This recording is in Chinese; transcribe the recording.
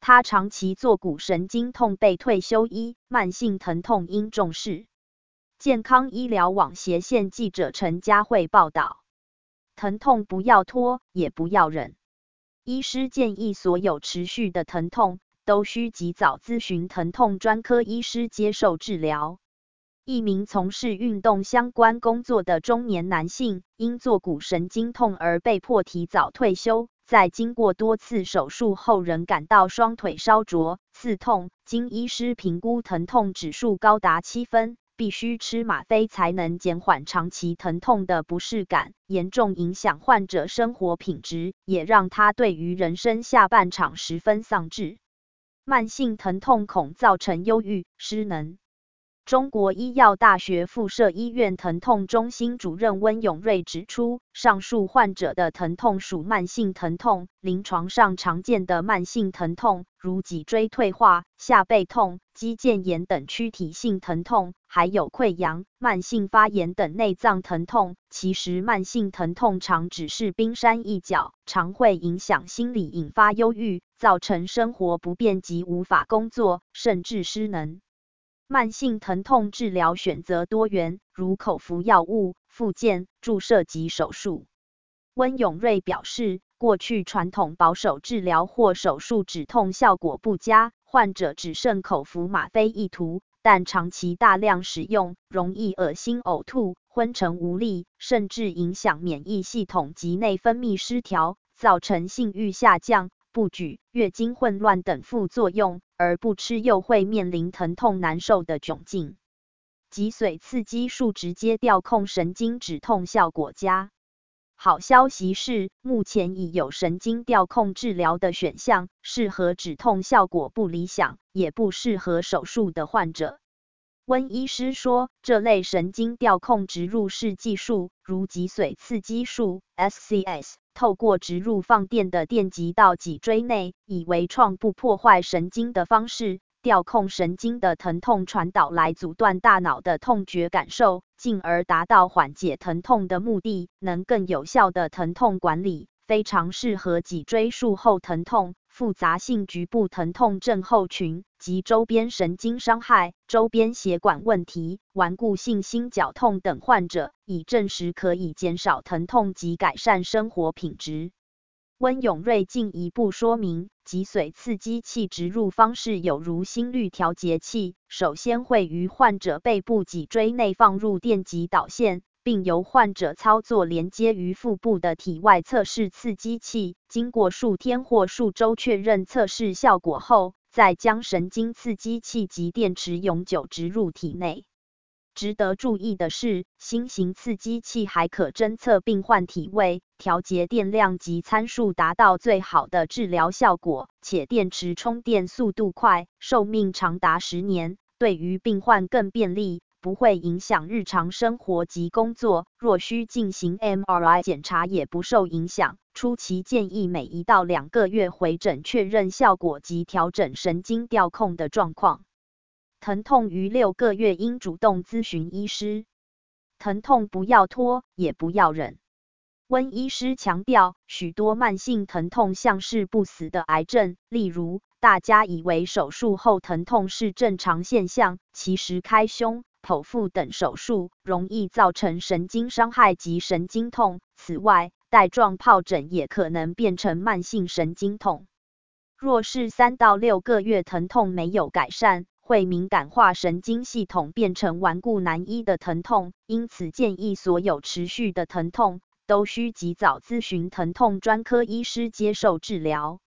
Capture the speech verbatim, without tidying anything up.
他长期坐骨神经痛被退休医，慢性疼痛应重视。健康医疗网斜线记者陈佳慧报道，疼痛不要拖，也不要忍。医师建议所有持续的疼痛都需及早咨询疼痛专科医师接受治疗。一名从事运动相关工作的中年男性，因坐骨神经痛而被迫提早退休，在经过多次手术后仍感到双腿烧灼、刺痛，经医师评估疼痛指数高达七分，必须吃吗啡才能减缓长期疼痛的不适感，严重影响患者生活品质，也让他对于人生下半场十分丧志。慢性疼痛恐造成忧郁、失能。中国医药大学附设医院疼痛中心主任温永瑞指出，上述患者的疼痛属慢性疼痛，临床上常见的慢性疼痛，如脊椎退化、下背痛、肌腱炎等躯体性疼痛，还有溃疡、慢性发炎等内脏疼痛。其实慢性疼痛常只是冰山一角，常会影响心理，引发忧郁，造成生活不便及无法工作，甚至失能。慢性疼痛治疗选择多元，如口服药物、复健、注射及手术。温永瑞表示，过去传统保守治疗或手术止痛效果不佳，患者只剩口服吗啡一途，但长期大量使用，容易恶心呕吐、昏沉无力，甚至影响免疫系统及内分泌失调，造成性欲下降、不举、月经混乱等副作用，而不吃又会面临疼痛难受的窘境。脊髓刺激术直接调控神经止痛效果佳。好消息是，目前已有神经调控治疗的选项，适合止痛效果不理想，也不适合手术的患者。温医师说，这类神经调控植入式技术，如脊髓刺激术 S C S， 透过植入放电的电极到脊椎内，以微创不破坏神经的方式，调控神经的疼痛传导来阻断大脑的痛觉感受，进而达到缓解疼痛的目的，能更有效的疼痛管理，非常适合脊椎术后疼痛、复杂性局部疼痛症候群及周边神经伤害、周边血管问题、顽固性心绞痛等患者，已证实可以减少疼痛及改善生活品质。温永瑞进一步说明，脊髓刺激器植入方式有如心率调节器，首先会于患者背部脊椎内放入电极导线，并由患者操作连接于腹部的体外测试刺激器，经过数天或数周确认测试效果后，再将神经刺激器及电池永久植入体内。值得注意的是，新型刺激器还可侦测病患体位，调节电量及参数，达到最好的治疗效果，且电池充电速度快，寿命长达十年，对于病患更便利，不会影响日常生活及工作，若需进行 M R I 检查也不受影响。初期建议每一到两个月回诊确认效果及调整神经调控的状况。疼痛逾六个月应主动咨询医师。疼痛不要拖，也不要忍。温医师强调，许多慢性疼痛像是不死的癌症，例如大家以为手术后疼痛是正常现象，其实开胸、剖腹等手术容易造成神经伤害及神经痛。此外，带状疱疹也可能变成慢性神经痛。若是三到六个月疼痛没有改善，会敏感化神经系统，变成顽固难医的疼痛，因此建议所有持续的疼痛都需及早咨询疼痛专科医师接受治疗。